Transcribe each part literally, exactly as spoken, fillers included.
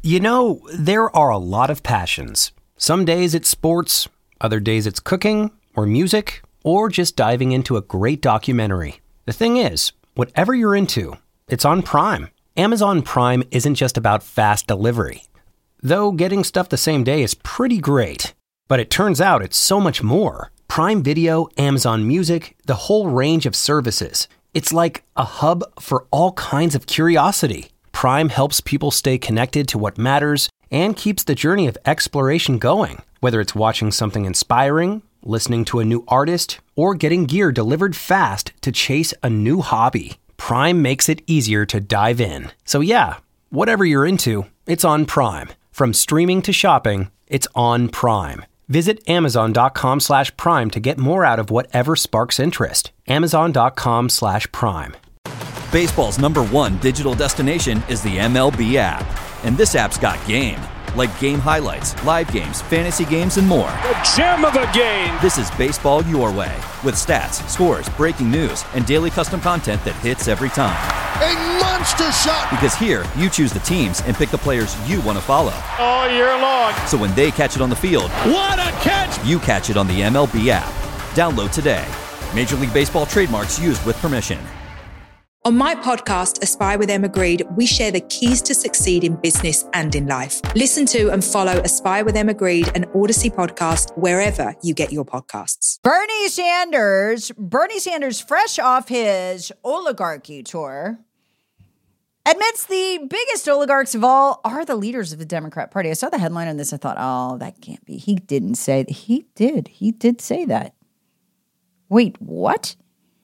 You know, there are a lot of passions. Some days it's sports, other days it's cooking or music, or just diving into a great documentary. The thing is, whatever you're into, it's on Prime. Amazon Prime isn't just about fast delivery. Though getting stuff the same day is pretty great. But it turns out it's so much more. Prime Video, Amazon Music, the whole range of services. It's like a hub for all kinds of curiosity. Prime helps people stay connected to what matters and keeps the journey of exploration going. Whether it's watching something inspiring, listening to a new artist, or getting gear delivered fast to chase a new hobby, Prime makes it easier to dive in. So yeah, whatever you're into, it's on Prime. From streaming to shopping, it's on Prime. Visit amazon.com slash prime to get more out of whatever sparks interest. Amazon.com slash prime. Baseball's number one digital destination is the M L B app. And this app's got game. Like game highlights, live games, fantasy games, and more. The gem of the game! This is baseball your way. With stats, scores, breaking news, and daily custom content that hits every time. A monster shot! Because here, you choose the teams and pick the players you want to follow. All year long. So when they catch it on the field, what a catch! You catch it on the M L B app. Download today. Major League Baseball trademarks used with permission. On my podcast, Aspire with Emma Grede, we share the keys to succeed in business and in life. Listen to and follow Aspire with Emma Grede, an Odyssey podcast, wherever you get your podcasts. Bernie Sanders, Bernie Sanders, fresh off his oligarchy tour, admits the biggest oligarchs of all are the leaders of the Democrat Party. I saw the headline on this. I thought, oh, that can't be. He didn't say that. He did. He did say that. Wait, what?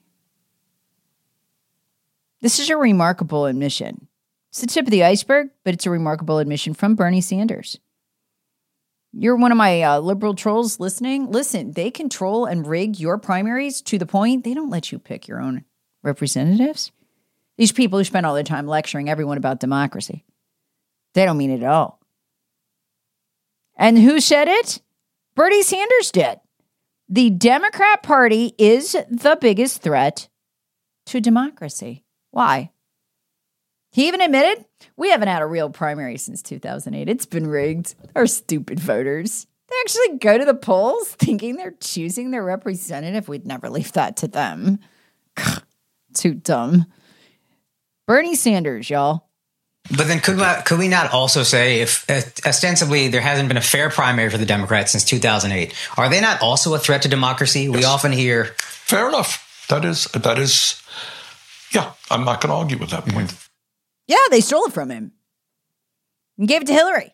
This is a remarkable admission. It's the tip of the iceberg, but it's a remarkable admission from Bernie Sanders. You're one of my uh, liberal trolls listening. Listen, they control and rig your primaries to the point they don't let you pick your own representatives. These people who spend all their time lecturing everyone about democracy. They don't mean it at all. And who said it? Bernie Sanders did. The Democrat Party is the biggest threat to democracy. Why? He even admitted, we haven't had a real primary since two thousand eight. It's been rigged. Our stupid voters. They actually go to the polls thinking they're choosing their representative. We'd never leave that to them. Too dumb. Bernie Sanders, y'all. But then could, could we not also say if uh, ostensibly there hasn't been a fair primary for the Democrats since two thousand eight, are they not also a threat to democracy? Yes. We often hear... Fair enough. That is, that is, yeah, I'm not going to argue with that point. Mm-hmm. Yeah, they stole it from him and gave it to Hillary.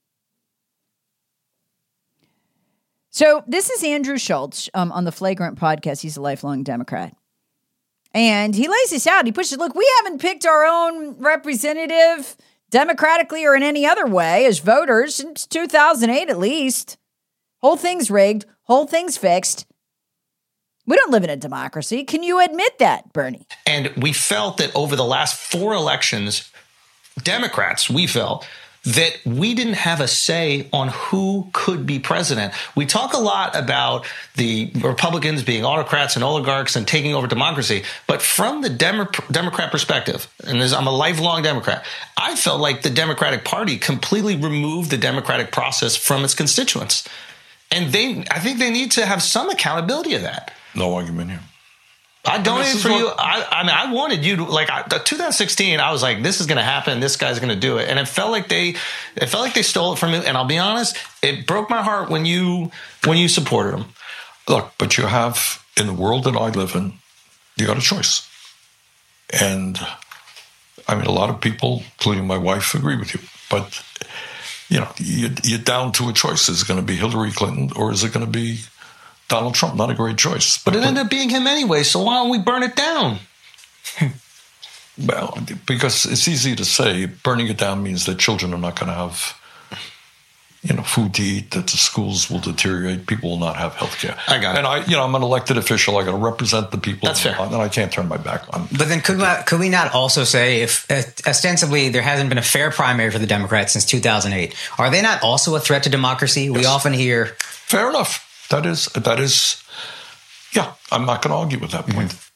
So this is Andrew Schultz um, on the Flagrant podcast. He's a lifelong Democrat. And he lays this out. He pushes, look, we haven't picked our own representative democratically or in any other way as voters since two thousand eight at least. Whole thing's rigged. Whole thing's fixed. We don't live in a democracy. Can you admit that, Bernie? And we felt that over the last four elections, Democrats, we felt that we didn't have a say on who could be president. We talk a lot about the Republicans being autocrats and oligarchs and taking over democracy. But from the Demo- Democrat perspective, and I'm a lifelong Democrat, I felt like the Democratic Party completely removed the democratic process from its constituents. And they, I think they need to have some accountability of that. No argument here. I donated for you. I, I mean, I wanted you to, like, I, twenty sixteen, I was like, this is going to happen. This guy's going to do it. And it felt like they, it felt like they stole it from me. And I'll be honest, it broke my heart when you, when you supported him. Look, but you have, in the world that I live in, you got a choice. And I mean, a lot of people, including my wife, agree with you. But, you know, you, you're down to a choice. Is it going to be Hillary Clinton or is it going to be Donald Trump? Not a great choice. But, but it ended up being him anyway, so why don't we burn it down? Well, because it's easy to say burning it down means that children are not going to have, you know, food to eat, that the schools will deteriorate, people will not have health care. I got it. And I, you know, I'm an elected official. I got to represent the people. That's fair. And I can't turn my back on. But then could we, could we not also say if uh, ostensibly there hasn't been a fair primary for the Democrats since two thousand eight, are they not also a threat to democracy? Yes. We often hear... Fair enough. That is, that is, yeah, I'm not going to argue with that point. Mm-hmm.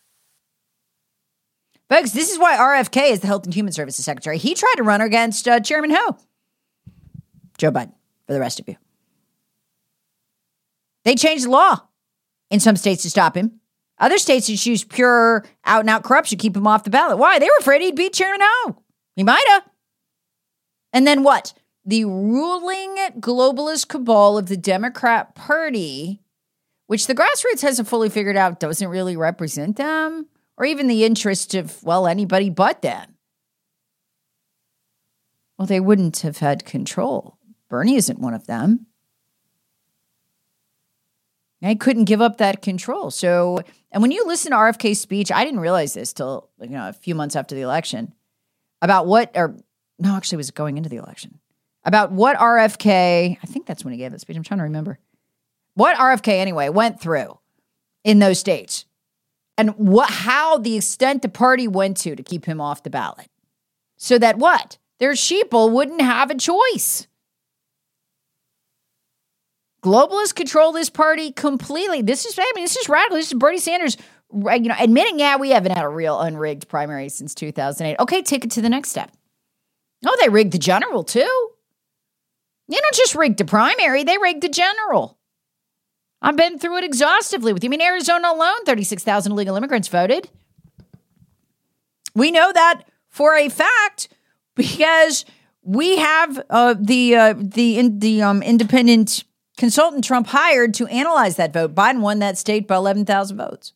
Folks, this is why R F K is the Health and Human Services Secretary. He tried to run against uh, Chairman Ho. Joe Biden, for the rest of you. They changed the law in some states to stop him. Other states just use pure out-and-out corruption, keep him off the ballot. Why? They were afraid he'd beat Chairman Ho. He might have. And then what? The ruling globalist cabal of the Democrat Party, which the grassroots hasn't fully figured out, doesn't really represent them, or even the interest of, well, anybody but them. Well, they wouldn't have had control. Bernie isn't one of them. They couldn't give up that control. So, and when you listen to R F K's speech, I didn't realize this till, you know, a few months after the election, about what, or no, actually it was going into the election, about what R F K, I think that's when he gave that speech, I'm trying to remember, what R F K anyway went through in those states, and what, how the extent the party went to to keep him off the ballot. So that what? Their sheeple wouldn't have a choice. Globalists control this party completely. This is, I mean, this is radical. This is Bernie Sanders, you know, admitting, yeah, we haven't had a real unrigged primary since two thousand eight. Okay, take it to the next step. Oh, they rigged the general too. They don't just rig the primary, they rigged the general. I've been through it exhaustively with you. I mean, Arizona alone, thirty-six thousand illegal immigrants voted. We know that for a fact because we have uh, the uh, the in, the um, independent consultant Trump hired to analyze that vote. Biden won that state by eleven thousand votes.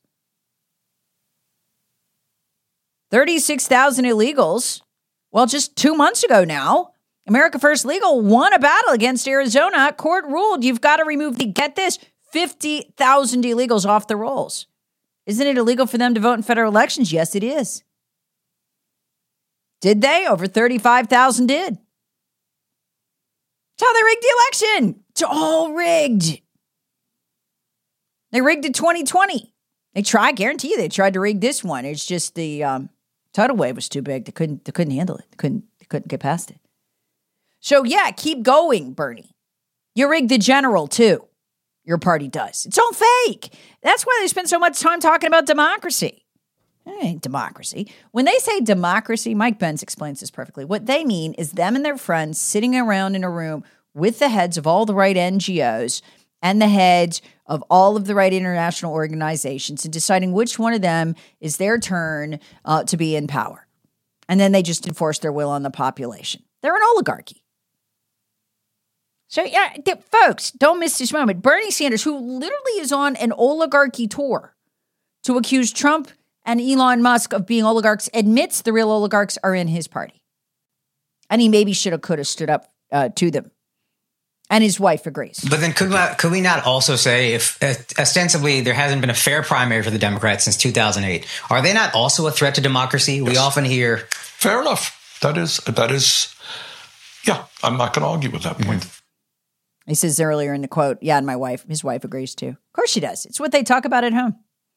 thirty-six thousand illegals. Well, just two months ago now, America First Legal won a battle against Arizona. Court ruled you've got to remove the, get this, fifty thousand illegals off the rolls. Isn't it illegal for them to vote in federal elections? Yes, it is. Did they? Over thirty-five thousand did. That's how they rigged the election. It's all rigged. They rigged it twenty twenty. They tried, guarantee you they tried to rig this one. It's just the um, tidal wave was too big. They couldn't, they couldn't handle it. They couldn't, they couldn't get past it. So yeah, keep going, Bernie. You rigged the general too. Your party does. It's all fake. That's why they spend so much time talking about democracy. It ain't democracy. When they say democracy, Mike Benz explains this perfectly. What they mean is them and their friends sitting around in a room with the heads of all the right N G Os and the heads of all of the right international organizations and deciding which one of them is their turn uh, to be in power. And then they just enforce their will on the population. They're an oligarchy. So, yeah, folks, don't miss this moment. Bernie Sanders, who literally is on an oligarchy tour to accuse Trump and Elon Musk of being oligarchs, admits the real oligarchs are in his party. And he maybe should have, could have stood up uh, to them. And his wife agrees. But then could, could we not also say if uh, ostensibly there hasn't been a fair primary for the Democrats since two thousand eight, are they not also a threat to democracy? Yes. We often hear... Fair enough. That is, that is, yeah, I'm not going to argue with that point. Mm-hmm. He says earlier in the quote, yeah, and my wife, his wife agrees too. Of course she does. It's what they talk about at home.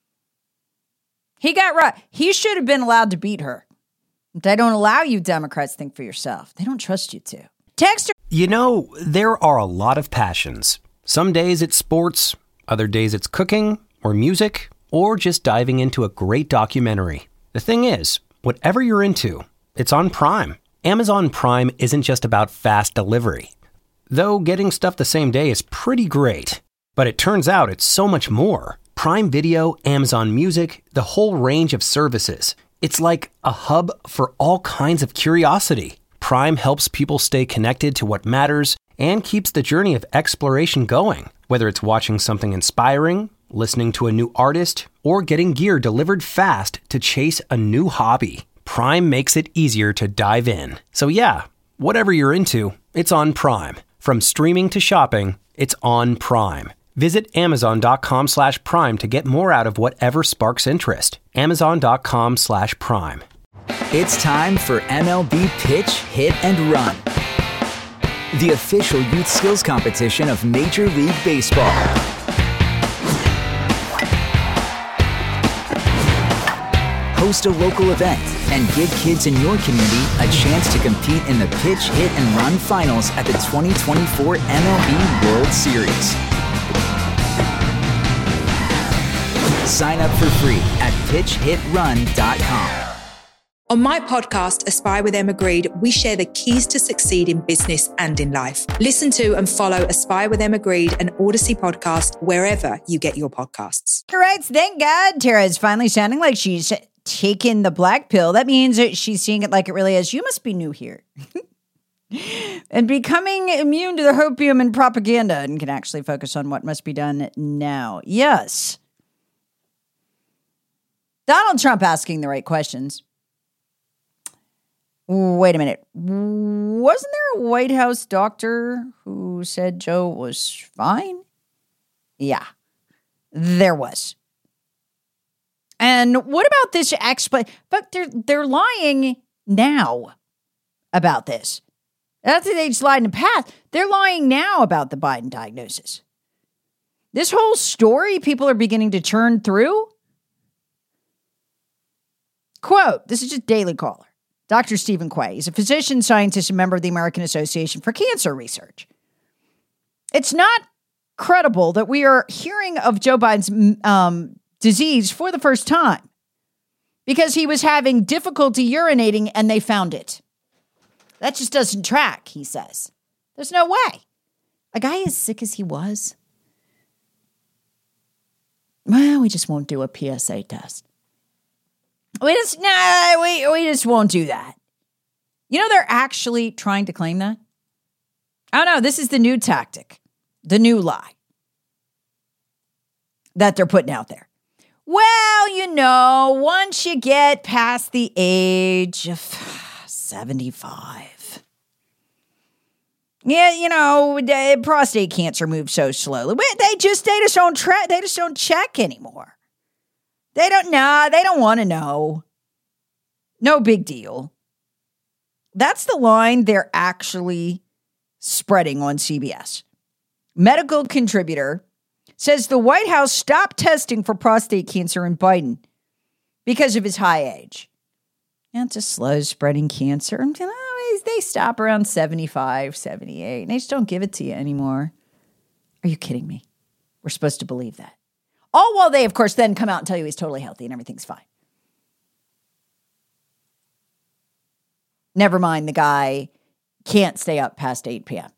He got right. He should have been allowed to beat her. They don't allow you Democrats to think for yourself. They don't trust you to. Text her. You know, there are a lot of passions. Some days it's sports, other days it's cooking or music, or just diving into a great documentary. The thing is, whatever you're into, it's on Prime. Amazon Prime isn't just about fast delivery. Though getting stuff the same day is pretty great. But it turns out it's so much more. Prime Video, Amazon Music, the whole range of services. It's like a hub for all kinds of curiosity. Prime helps people stay connected to what matters and keeps the journey of exploration going. Whether it's watching something inspiring, listening to a new artist, or getting gear delivered fast to chase a new hobby, Prime makes it easier to dive in. So yeah, whatever you're into, it's on Prime. From streaming to shopping, it's on Prime. Visit Amazon.com slash Prime to get more out of whatever sparks interest. Amazon.com slash Prime. It's time for M L B Pitch, Hit, and Run, the official youth skills competition of Major League Baseball. Host a local event and give kids in your community a chance to compete in the Pitch, Hit, and Run finals at the twenty twenty-four M L B World Series. Sign up for free at pitch hit run dot com. On my podcast, Aspire with Emma Grede, we share the keys to succeed in business and in life. Listen to and follow Aspire with Emma Grede, an Odyssey podcast, wherever you get your podcasts. All right, thank God Tara is finally sounding like she's taken the black pill. That means that she's seeing it like it really is. You must be new here. And becoming immune to the hopium and propaganda and can actually focus on what must be done now. Yes. Donald Trump asking the right questions. Wait a minute. Wasn't there a White House doctor who said Joe was fine? Yeah, there was. And what about this explanation? But they're they're lying now about this. That's what they just lied in the past. They're lying now about the Biden diagnosis. This whole story people are beginning to churn through. Quote, this is just Daily Caller. Doctor Stephen Quay is a physician, scientist, and member of the American Association for Cancer Research. It's not credible that we are hearing of Joe Biden's um, disease for the first time because he was having difficulty urinating and they found it. That just doesn't track, he says. There's no way. A guy as sick as he was, well, we just won't do a P S A test. We just, nah, we, we just won't do that. You know, they're actually trying to claim that. Oh, no, this is the new tactic, the new lie that they're putting out there. Well, you know, once you get past the age of seventy-five, yeah, you know, prostate cancer moves so slowly. They just, they just don't tra- they just don't check anymore. They don't know. They don't want to know. No big deal. That's the line they're actually spreading on C B S. Medical contributor says the White House stopped testing for prostate cancer in Biden because of his high age. And it's a slow spreading cancer. You know, they stop around seventy-five, seventy-eight, and they just don't give it to you anymore. Are you kidding me? We're supposed to believe that. All while they, of course, then come out and tell you he's totally healthy and everything's fine. Never mind, the guy can't stay up past eight p.m.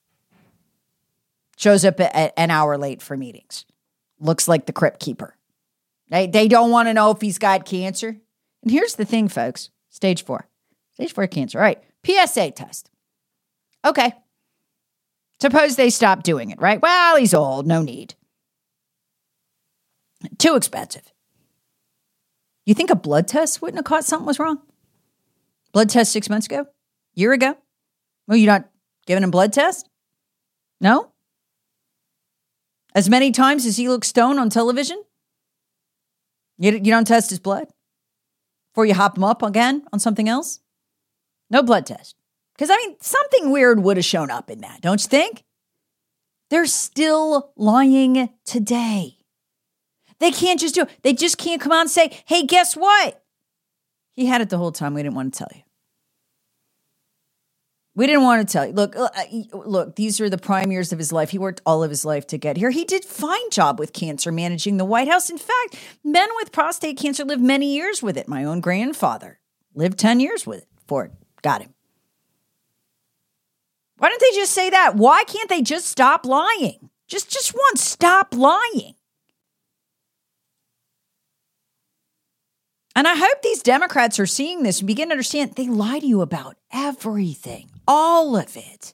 Shows up at an hour late for meetings. Looks like the crypt keeper. They, they don't want to know if he's got cancer. And here's the thing, folks. Stage four. Stage four cancer. All right. P S A test. Okay. Suppose they stop doing it, right? Well, he's old. No need. Too expensive. You think a blood test wouldn't have caught something was wrong? Blood test six months ago? Year ago? Well, you're not giving him blood test? No? As many times as he looks stoned on television? You, you don't test his blood? Before you hop him up again on something else? No blood test. Because, I mean, something weird would have shown up in that, don't you think? They're still lying today. They can't just do it. They just can't come out and say, hey, guess what? He had it the whole time. We didn't want to tell you. We didn't want to tell you. Look, look, these are the prime years of his life. He worked all of his life to get here. He did a fine job with cancer managing the White House. In fact, men with prostate cancer live many years with it. My own grandfather lived ten years with it before it got him. Why don't they just say that? Why can't they just stop lying? Just, just once, stop lying. And I hope these Democrats are seeing this and begin to understand they lie to you about everything, all of it.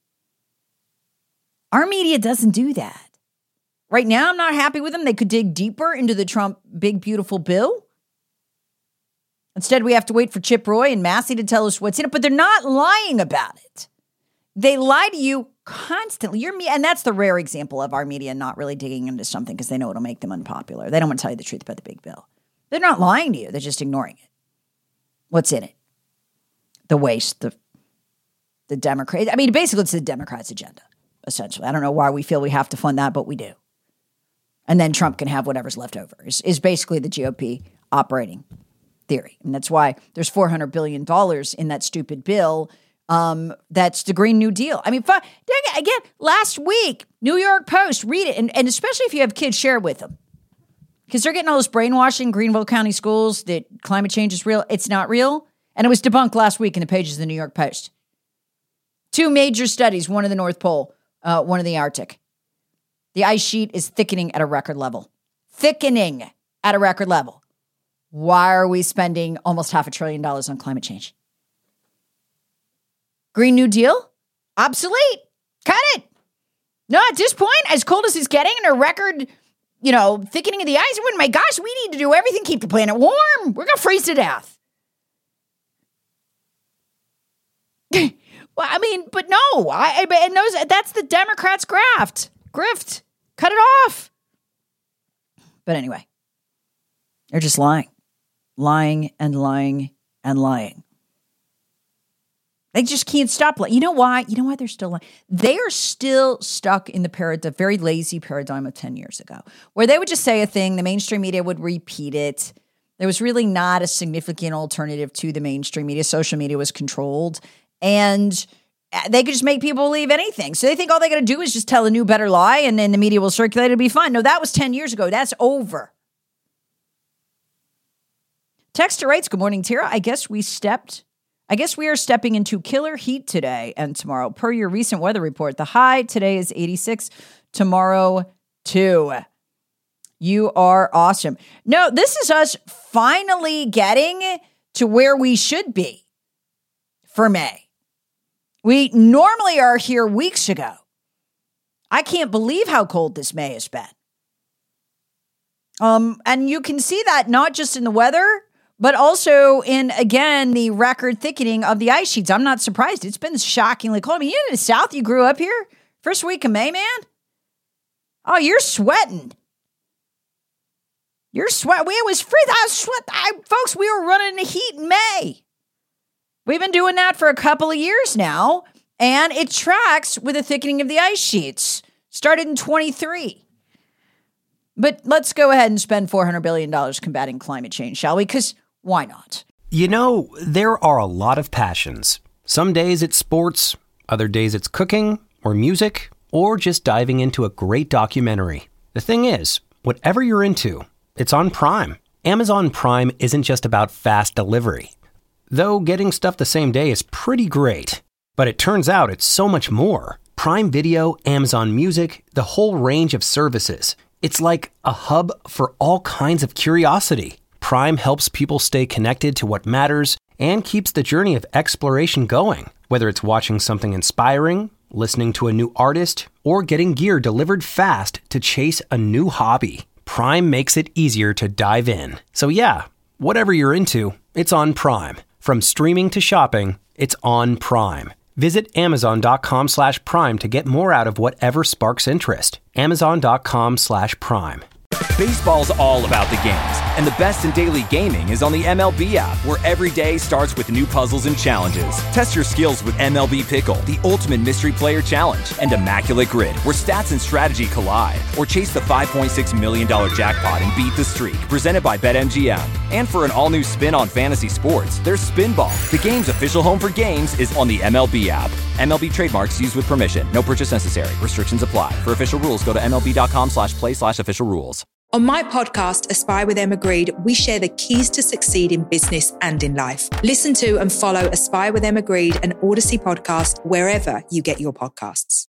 Our media doesn't do that. Right now, I'm not happy with them. They could dig deeper into the Trump big, beautiful bill. Instead, we have to wait for Chip Roy and Massey to tell us what's in it, but they're not lying about it. They lie to you constantly. Your me- and that's the rare example of our media not really digging into something because they know it'll make them unpopular. They don't want to tell you the truth about the big bill. They're not lying to you. They're just ignoring it. What's in it? The waste, the the Democrat. I mean, basically, it's the Democrats' agenda, essentially. I don't know why we feel we have to fund that, but we do. And then Trump can have whatever's left over, is, is basically the G O P operating theory. And that's why there's four hundred billion dollars in that stupid bill. Um, that's the Green New Deal. I mean, again, last week, New York Post, read it. And, and especially if you have kids, share it with them. Because they're getting all this brainwashing, Greenville County schools, that climate change is real. It's not real. And it was debunked last week in the pages of the New York Post. Two major studies, one of the North Pole, uh, one of the Arctic. The ice sheet is thickening at a record level. Thickening at a record level. Why are we spending almost half a trillion dollars on climate change? Green New Deal? Obsolete. Cut it. No, at this point, as cold as it's getting and a record, you know, thickening of the ice, oh my gosh, we need to do everything, keep the planet warm. We're going to freeze to death. Well, I mean, but no, I, I and those, that's the Democrats' graft, grift. Cut it off. But anyway, they're just lying, lying and lying and lying. They just can't stop lying. You know why? You know why they're still lying? They are still stuck in the paradigm, very lazy paradigm of ten years ago, where they would just say a thing, the mainstream media would repeat it. There was really not a significant alternative to the mainstream media. Social media was controlled. And they could just make people believe anything. So they think all they got to do is just tell a new, better lie, and then the media will circulate. It'll be fine. No, that was ten years ago. That's over. Texter writes, good morning, Tara. I guess we stepped, I guess we are stepping into killer heat today and tomorrow. Per your recent weather report, the high today is eighty-six, tomorrow too. You are awesome. No, this is us finally getting to where we should be for May. We normally are here weeks ago. I can't believe how cold this May has been. Um, and you can see that not just in the weather, but also in, again, the record thickening of the ice sheets. I'm not surprised. It's been shockingly cold. I mean, you in the South, you grew up here? First week of May, man? Oh, you're sweating. You're sweating. It was free. I was sweat. I, folks, we were running in the heat in May. We've been doing that for a couple of years now, and it tracks with the thickening of the ice sheets. Started in twenty-three. But let's go ahead and spend four hundred billion dollars combating climate change, shall we? Because why not? You know, there are a lot of passions. Some days it's sports, other days it's cooking or music, or just diving into a great documentary. The thing is, whatever you're into, it's on Prime. Amazon Prime isn't just about fast delivery. Though getting stuff the same day is pretty great. But it turns out it's so much more. Prime Video, Amazon Music, the whole range of services. It's like a hub for all kinds of curiosity. Prime helps people stay connected to what matters and keeps the journey of exploration going. Whether it's watching something inspiring, listening to a new artist, or getting gear delivered fast to chase a new hobby, Prime makes it easier to dive in. So yeah, whatever you're into, it's on Prime. From streaming to shopping, it's on Prime. Visit amazon.com slash prime to get more out of whatever sparks interest. Amazon.com slash prime. Baseball's all about the games, and the best in daily gaming is on the M L B app, where every day starts with new puzzles and challenges. Test your skills with M L B Pickle, the ultimate mystery player challenge, and Immaculate Grid, where stats and strategy collide. Or chase the five point six million dollars jackpot and beat the streak, presented by BetMGM. And for an all-new spin on fantasy sports, there's Spinball. The game's official home for games is on the M L B app. M L B trademarks used with permission. No purchase necessary. Restrictions apply. For official rules, go to mlb.com slash play slash official rules. On my podcast, Aspire with Emma Greed, we share the keys to succeed in business and in life. Listen to and follow Aspire with Emma Greed, an Odyssey podcast, wherever you get your podcasts.